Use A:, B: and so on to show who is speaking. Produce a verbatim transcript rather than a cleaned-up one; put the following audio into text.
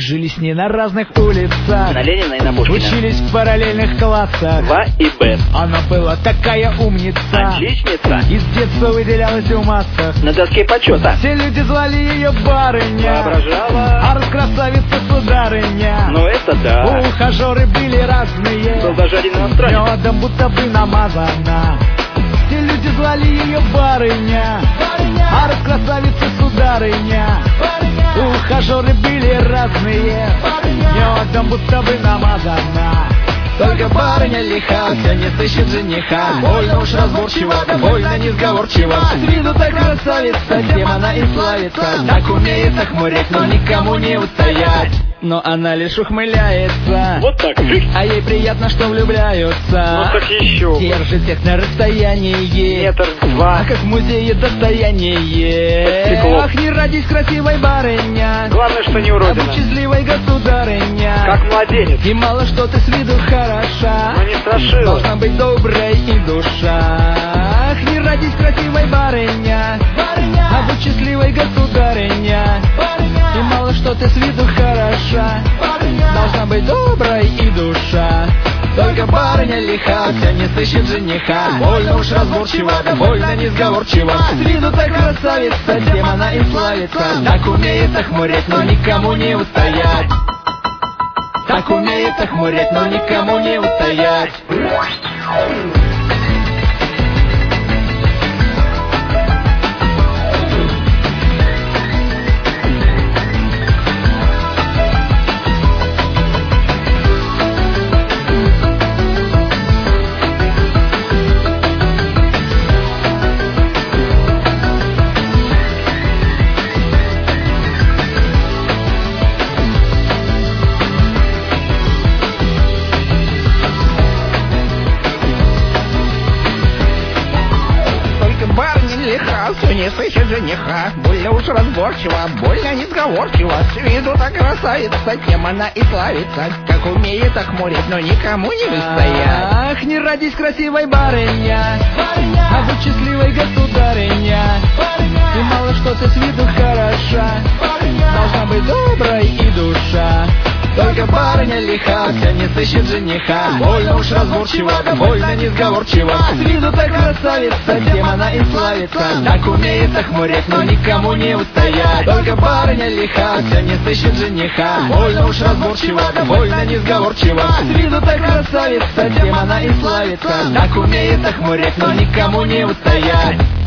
A: жили с ней на разных улицах,
B: на Ленина и на Пушкина.
A: Учились в параллельных классах.
B: В и Б.
A: Она была такая умница,
B: Отличница.
A: из детства выделялась в массах.
B: На доске почета.
A: Все люди звали ее барыня,
B: Воображала.
A: а раскрасавица сударыня.
B: Ну это да.
A: Ухажеры были разные,
B: Был даже один иностранец.
A: медом будто бы намазана. Все люди звали ее барыня, а раскрасавица сударыня. Ухажеры были разные, медом будто бы намазана. Только барыня лиха, все не сыщет жениха. Больно уж разборчива, больно несговорчива. С виду так красавица, тем она и славится. Так умеет охмурить, но никому не устоять. Но она лишь ухмыляется,
B: Вот так.
A: а ей приятно, что влюбляются.
B: Ну так еще.
A: Держит всех на расстоянии,
B: Метр два.
A: а как в музее достояние.
B: Под стеклом.
A: Ах, не родись красивой барыня,
B: Главное, что не
A: а
B: уродина.
A: будь счастливой государыня.
B: Как младенец.
A: И мало что ты с виду хороша,
B: Но не страшила.
A: должна быть доброй и душа. Ах, не родись красивой барыня, а будь счастливой государыня. И мало что ты с виду хороша, должна быть доброй и душа. Только барыня лиха, все не сыщет жениха. Больно уж разборчива, больно несговорчива. С виду так красавица, тем она и славится. Так умеет охмурить, но никому не устоять. Так умеет охмурить, но никому не устоять.
C: Лиха, все не сыщет жениха. Больно уж разборчива, больно несговорчива. С виду так красавица, тем она и славится. Как умеет охмурить, но никому не устоять.
A: Ах, не родись красивой барыня, а будь счастливой государыня. И мало что ты с виду хороша, должна быть доброй и душа. Только барыня лиха, все не сыщет жениха. Больно уж разборчива, больно несговорчива. С виду так красавица, тем она и славится. Так умеет охмурить, но никому не устоять. Только барыня лиха, все не сыщет жениха. Больно уж разборчива, больно несговорчива. С виду так красавица, тем она и славится. Так умеет охмурить, но никому не устоять.